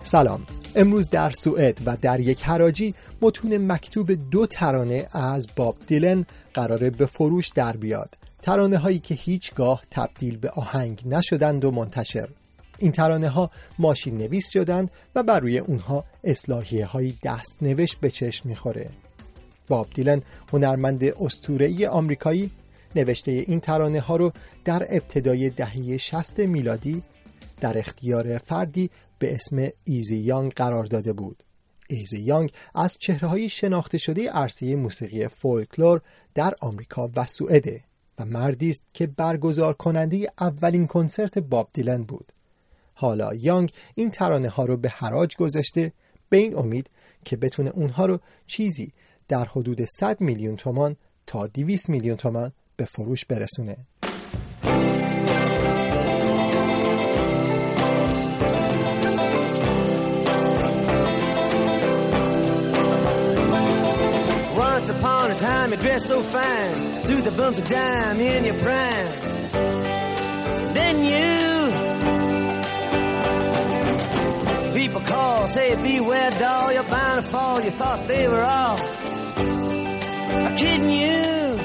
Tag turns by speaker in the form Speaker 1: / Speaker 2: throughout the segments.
Speaker 1: سلام. امروز در سوئد و در یک حراجی متون مکتوب 2 ترانه از باب دیلن قراره به فروش در بیاد. ترانه هایی که هیچگاه تبدیل به آهنگ نشدند و منتشر. این ترانه ها ماشین نویس شدند و بر روی اونها اصلاحیه های دست نوشت به چشم میخوره. باب دیلن هنرمند اسطوره‌ای آمریکایی نوشته این ترانه ها رو در ابتدای دهه 60 میلادی در اختیار فردی به اسم ایزی یانگ قرار داده بود. ایزی یانگ از چهره‌های شناخته شده عرصه موسیقی فولکلور در آمریکا و سوئد و مردی است که برگزار کننده اولین کنسرت باب دیلن بود. حالا یانگ این ترانه ها رو به حراج گذاشته به این امید که بتونه اونها رو چیزی در حدود 100 میلیون تومان تا 200 میلیون تومان به فروش برسونه.
Speaker 2: Once upon a time you dressed so fine, threw the bumps of dime in your prime. Then you people call, say beware doll, you're bound to fall. You thought they were all kidding you.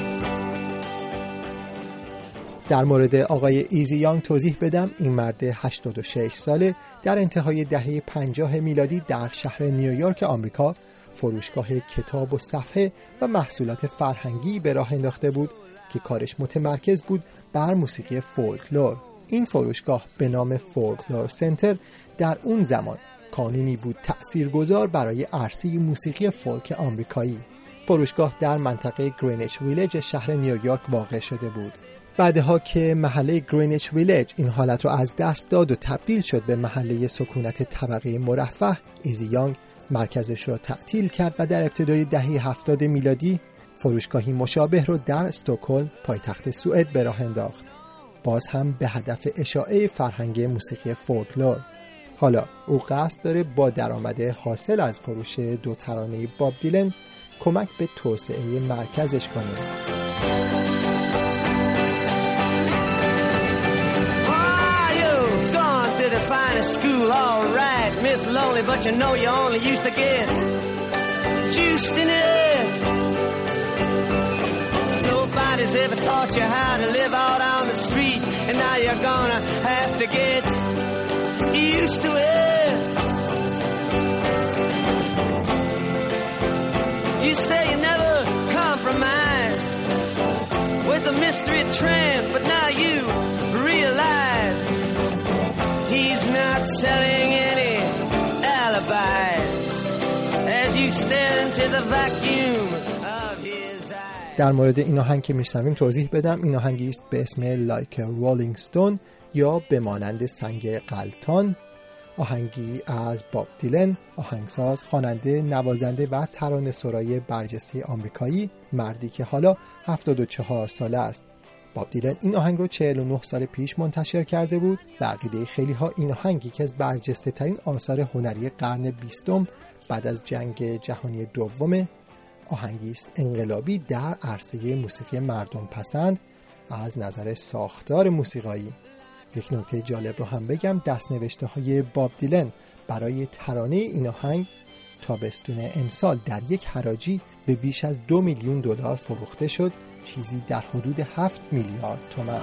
Speaker 1: در مورد آقای ایزی یانگ توضیح بدم. این مرد 86 ساله در انتهای دهه 50 میلادی در شهر نیویورک آمریکا فروشگاه کتاب و صفحه و محصولات فرهنگی به راه انداخته بود که کارش متمرکز بود بر موسیقی فولکلور. این فروشگاه به نام فولکلور سنتر در اون زمان کانونی بود تأثیرگذار برای عرصه موسیقی فولک آمریکایی. فروشگاه در منطقه گرینیچ ویلج شهر نیویورک واقع شده بود. بعدها که محله گرینیچ ویلج این حالت رو از دست داد و تبدیل شد به محله سکونت طبقه مرفه، ایزی یانگ مرکزش را تعطیل کرد و در ابتدای دهه 70 میلادی فروشگاهی مشابه رو در استکهلم پایتخت سوئد به راه انداخت، باز هم به هدف اشاعه فرهنگ موسیقی فولکلور. حالا او قصد داره با درآمد حاصل از فروش 2 ترانه باب دیلن کمک به توسعه مرکزش کنه.
Speaker 2: School, all right, Miss Lonely, but you know you only used to get juiced in it. Nobody's ever taught you how to live out on the street, and now you're gonna have to get used to it. You say you never compromise with the mystery tramp, but now you realize he's not selling any alibis as you stare into the vacuum of his eyes.
Speaker 1: در مورد این آهنگ که میشنویم توضیح بدم. این آهنگی است به اسم Like a Rolling Stone یا به مانند سنگ غلتان. آهنگی از باب دیلن، آهنگساز، خواننده، نوازنده و ترانه سرای برجسته آمریکایی، مردی که حالا 74 ساله است. باب دیلن این آهنگ رو 49 سال پیش منتشر کرده بود و عقیده خیلی ها این آهنگ یکی از برجسته ترین آثار هنری قرن 20 بعد از جنگ جهانی دوم. آهنگی است انقلابی در عرصه موسیقی مردم پسند از نظر ساختار موسیقایی. یک نکته جالب رو هم بگم، دست‌نوشته های باب دیلن برای ترانه این آهنگ تابستون امسال در یک حراجی به بیش از 2 میلیون دلار فروخته شد، چیزی در حدود 7 میلیارد تومان.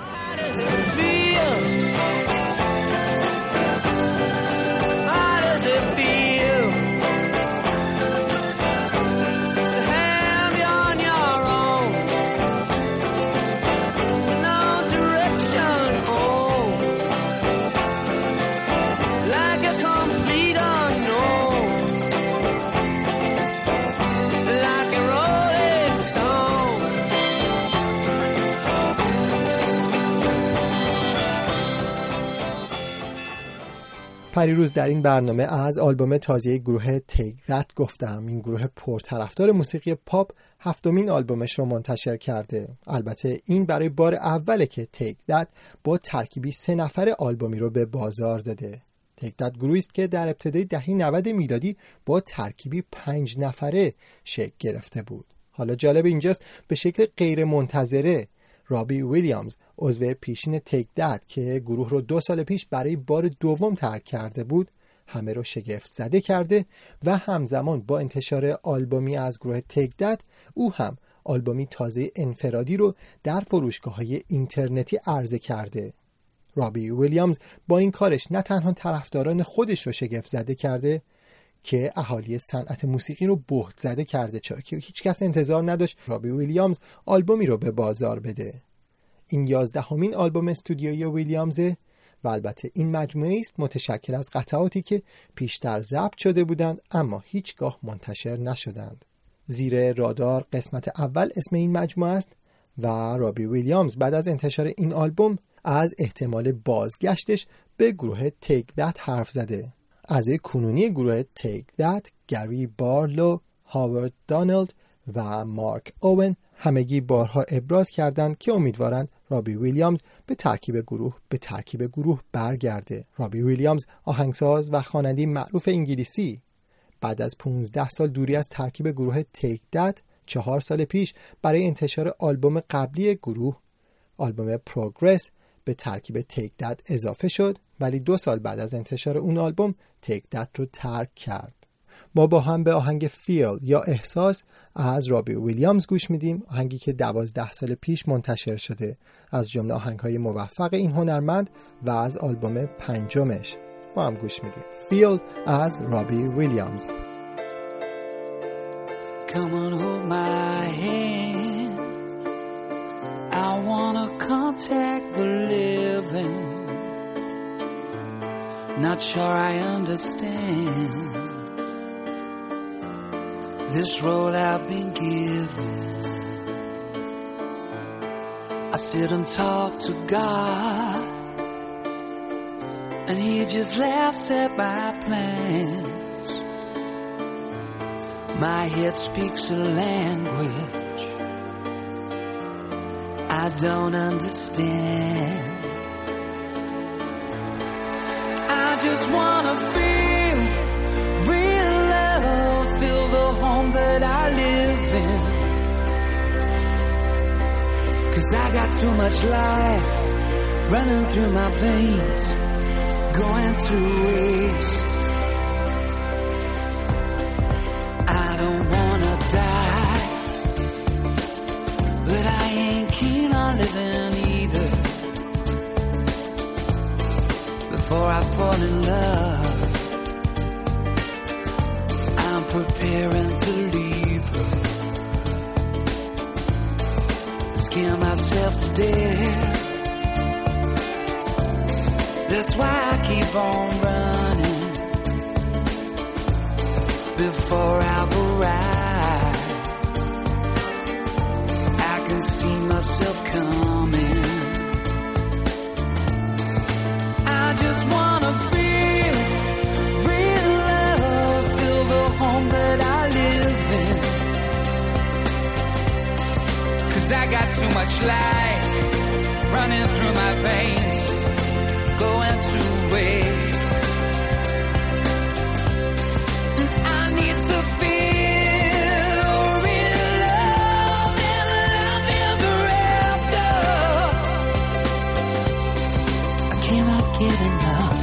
Speaker 1: پریروز در این برنامه از آلبوم تازه گروه Take That گفتم. این گروه پرطرفدار موسیقی پاپ 7مین آلبومش رو منتشر کرده. البته این برای بار اوله که Take That با ترکیبی 3 نفره آلبومی رو به بازار داده. Take That گروهی است که در ابتدای دهه 90 میلادی با ترکیبی 5 نفره شکل گرفته بود. حالا جالب اینجاست به شکل غیر منتظره رابی ویلیامز عضو پیشین تیک دت که گروه رو 2 سال پیش برای بار دوم ترک کرده بود همه رو شگفت زده کرده و همزمان با انتشار آلبومی از گروه تیک دت او هم آلبومی تازه انفرادی رو در فروشگاه‌های اینترنتی عرضه کرده. رابی ویلیامز با این کارش نه تنها طرفداران خودش رو شگفت زده کرده که اهالی صنعت موسیقی رو بهت زده کرده، چرا که هیچ کس انتظار نداشت رابی ویلیامز آلبومی رو به بازار بده. این 11مین آلبوم استودیویی ویلیامزه و البته این مجموعه است متشکل از قطعاتی که پیشتر ضبط شده بودند اما هیچگاه منتشر نشدند. زیر رادار قسمت اول اسم این مجموعه است و رابی ویلیامز بعد از انتشار این آلبوم از احتمال بازگشتش به گروه تیک دت حرف زده. اعضای کنونی گروه تیک دت گری بارلو، هاوارد دانلد و مارک اوون همگی بارها ابراز کردند که امیدوارند رابی ویلیامز به ترکیب گروه برگرده. رابی ویلیامز آهنگساز و خواننده معروف انگلیسی بعد از 15 سال دوری از ترکیب گروه تیک دت 4 سال پیش برای انتشار آلبوم قبلی گروه، آلبوم پروگرس، به ترکیب تیک دت اضافه شد، ولی 2 سال بعد از انتشار اون آلبوم تیک دت رو ترک کرد. ما با هم به آهنگ فیل یا احساس از رابی ویلیامز گوش میدیم، آهنگی که 12 سال پیش منتشر شده، از جمله آهنگ‌های موفق این هنرمند و از آلبوم 5مش. با هم گوش میدیم فیل از رابی ویلیامز.
Speaker 3: Come on, hold my hand. I wanna contact the living. Not sure I understand this role I've been given. I sit and talk to God, and He just laughs at my plans. My head speaks a language I don't understand. I just wanna feel real love, feel the home that I live in. 'Cause I got too much life running through my veins, going through waste. I don't wanna die, but I ain't keen on living either. Before I fall in love, I'm preparing to leave her. Scare myself to death. That's why I keep on running before I've arrived. I can see myself coming. I just wanna feel real love, feel the home that I live in. 'Cause I got too much life running through my veins, going to waste. And I need to feel real love and love ever after. I cannot get enough.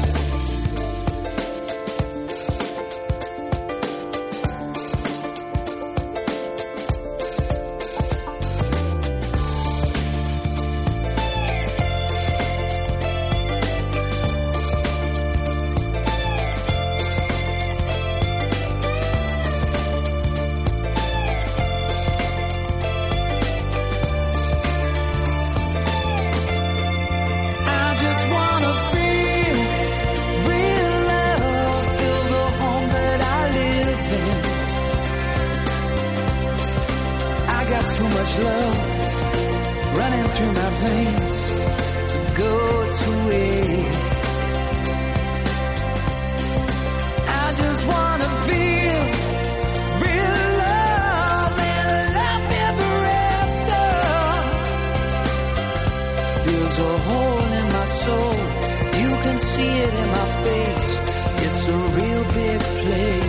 Speaker 3: Love running through my veins to go to waste. I just wanna feel real love and love ever after. There's a hole in my soul, you can see it in my face. It's a real big place.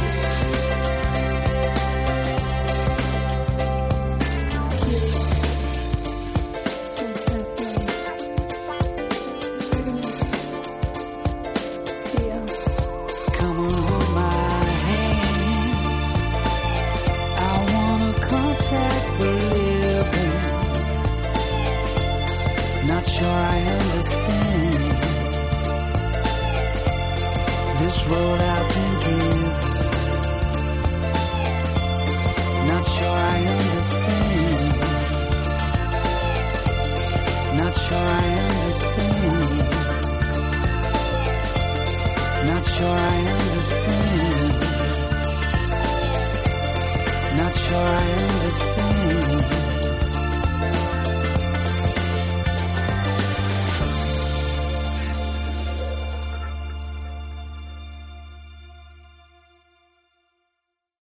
Speaker 3: love and give. Not sure I understand. Not sure I understand. Not sure I understand. Not sure I understand.